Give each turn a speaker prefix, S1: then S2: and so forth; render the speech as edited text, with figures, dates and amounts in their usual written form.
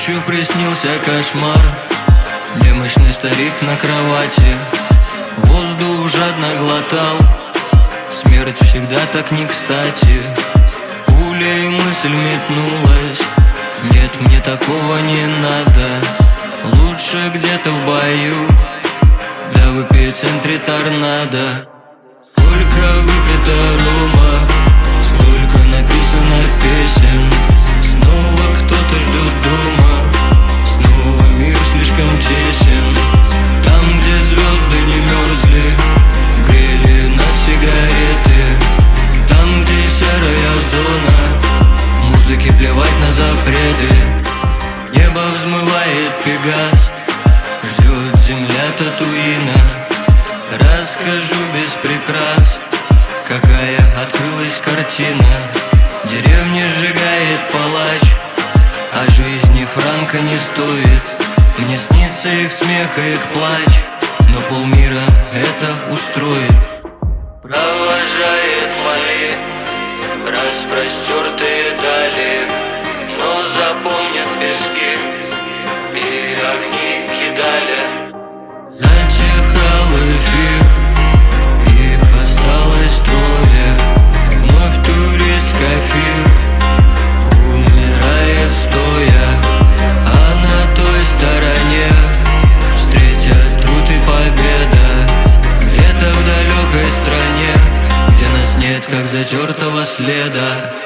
S1: Ночью приснился кошмар. Немощный старик на кровати воздух жадно глотал. Смерть всегда так не кстати. Пулей мысль метнулась: нет, мне такого не надо. Лучше где-то в бою, да в эпицентре торнадо. Сколько выпито рома, сколько написано песен. Снова кто-то ждет дома, снова мир слишком тесен. Там, где звезды не мерзли, грели нас сигареты. Там, где серая зона, музыке плевать на запреты. Небо взмывает Пегас, ждет земля Татуина. Расскажу без прикрас, какая открылась картина. Деревни сжигает палач, а жизни франка не стоит. Мне снится их смех и их плач, но полмира это устроит. Провожает мои распростертые дали, но запомнят пески и огни кидали. Затихал эфир, их осталось трое. Вновь турист Кафир умирает стоя, а на той стороне встретят труд и победа. Где-то в далекой стране, где нас нет, как затертого следа.